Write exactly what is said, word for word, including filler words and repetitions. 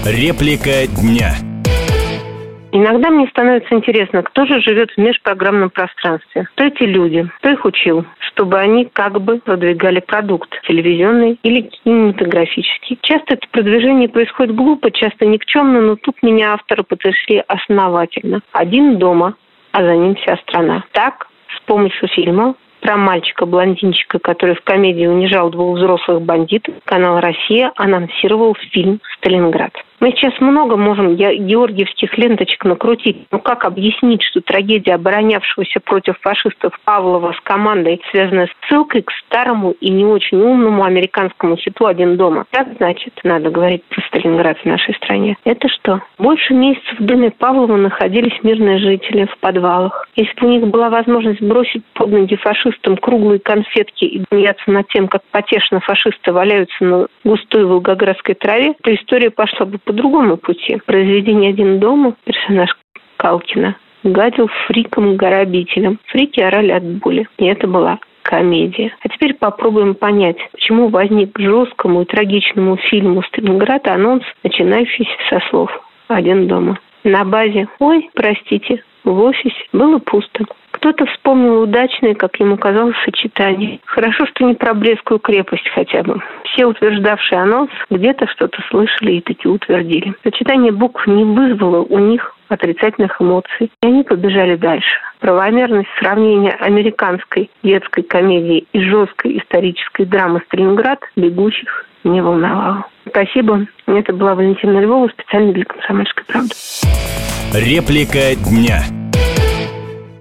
Реплика дня. Иногда мне становится интересно, кто же живет в межпрограммном пространстве. Кто эти люди? Кто их учил? Чтобы они как бы продвигали продукт телевизионный или кинематографический. Часто это продвижение происходит глупо, часто никчемно, но тут меня авторы потрясли основательно. Один дома, а за ним вся страна. Так, с помощью фильма про мальчика-блондинчика, который в комедии унижал двух взрослых бандитов, канал «Россия» анонсировал фильм «Сталинград». Мы сейчас много можем георгиевских ленточек накрутить. Но как объяснить, что трагедия оборонявшегося против фашистов Павлова с командой связана с ссылкой к старому и не очень умному американскому хиту «Один дома»? Как, значит, надо говорить про Сталинград в нашей стране? Это что? Больше месяцев в доме Павлова находились мирные жители в подвалах. Если бы у них была возможность бросить под ноги фашистам круглые конфетки и смеяться над тем, как потешно фашисты валяются на густой волгоградской траве, то история пошла бы по другому пути. Произведение «Один дома», персонаж Калкина, гадил фриком-грабителем. Фрики орали от боли. И это была комедия. А теперь попробуем понять, почему возник к жесткому и трагичному фильму «Сталинград» анонс, начинающийся со слов «Один дома». На базе «Ой, простите, в офисе было пусто». Кто-то вспомнил удачное, как ему казалось, сочетание. Хорошо, что не про Брестскую крепость хотя бы. Все утверждавшие анонс где-то что-то слышали и таки утвердили. Сочетание букв не вызвало у них отрицательных эмоций, и они побежали дальше. Правомерность сравнения американской детской комедии и жесткой исторической драмы «Сталинград» бегущих не волновала. Спасибо. Это была Валентина Львова, специально для «Комсомольской правды». Реплика дня.